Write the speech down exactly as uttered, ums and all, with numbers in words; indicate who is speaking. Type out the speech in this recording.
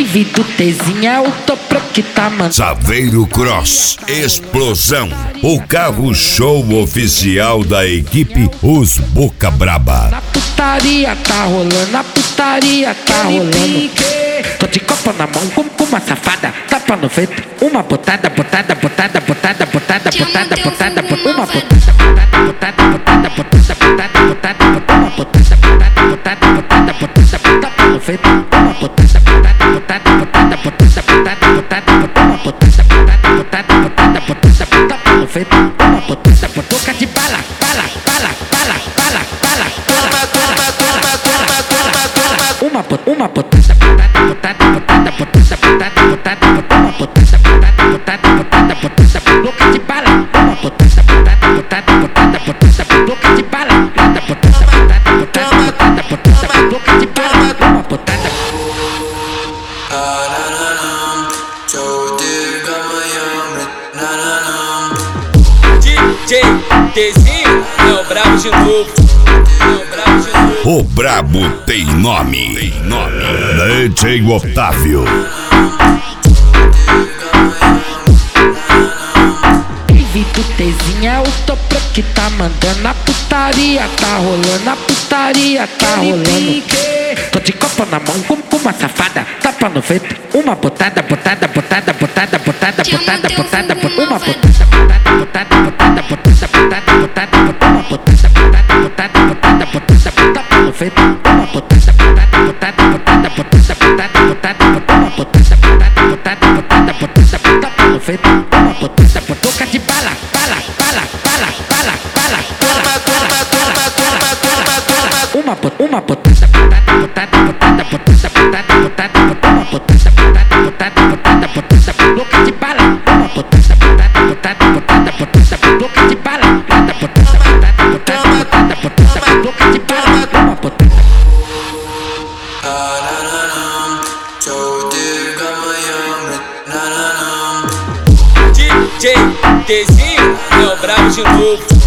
Speaker 1: Vídeo Tzinho é o topo que tá mandando.
Speaker 2: Saveiro Cross, explosão. O carro show oficial da equipe Os Boca Braba.
Speaker 1: Na putaria tá rolando, na putaria tá rolando. Tô de copo na mão com, com uma safada. Tapa no feito, uma botada, botada, botada, botada, botada, botada, botada, botada, uma botada, botada, botada, botada, botada, botada, botada, uma botada, botada, botada, botada, botada, tapa no feito, uma botada, botada, botada, botada, botada, botada, botada, uma botada, botada, botada, botada, botada, tapa no feito, uma botada, boca de bala, bala, bala, bala, bala, bala, bala, bala, bala, bala, bala, uma uma botada, botada, botada, botada, botada, botada, uma botada, botada, botada, botada, botada, boca de bala, uma botada, botada, botada, botada, botada, boca de bala, botada, botada, botada, botada, botada, boca de bala, uma botada.
Speaker 3: D J Tzinho é o brabo de novo.
Speaker 2: O brabo tem nome. Tem nome. D J Otávio.
Speaker 1: Vídeo Tzinho é o topo que tá mandando. Na putaria tá rolando, na putaria tá rolando. Tô de copo na mão com, com uma safada. Tapa no feito, uma botada, botada, botada, botada, botada, botada, botada, uma botada, botada, botada, botada, botada, botada, botada, uma botada, botada, botada, botada, botada, tapa no feito, uma botada, botada, botada, botada, botada, botada, botada, uma botada, botada, botada, botada, botada, tapa no feito, uma botada, boca de bala, bala, bala, bala, bala, bala, bala, bala, bala, bala, bala, uma uma botada, botada, botada, botada, botada, botada, uma botada, botada, botada, botada, botada, boca de bala, uma botada, botada, botada, botada, botada, boca de bala, botada, botada, botada, botada, botada, boca de bala, uma botada.
Speaker 3: D J Tzinho é o brabo de novo.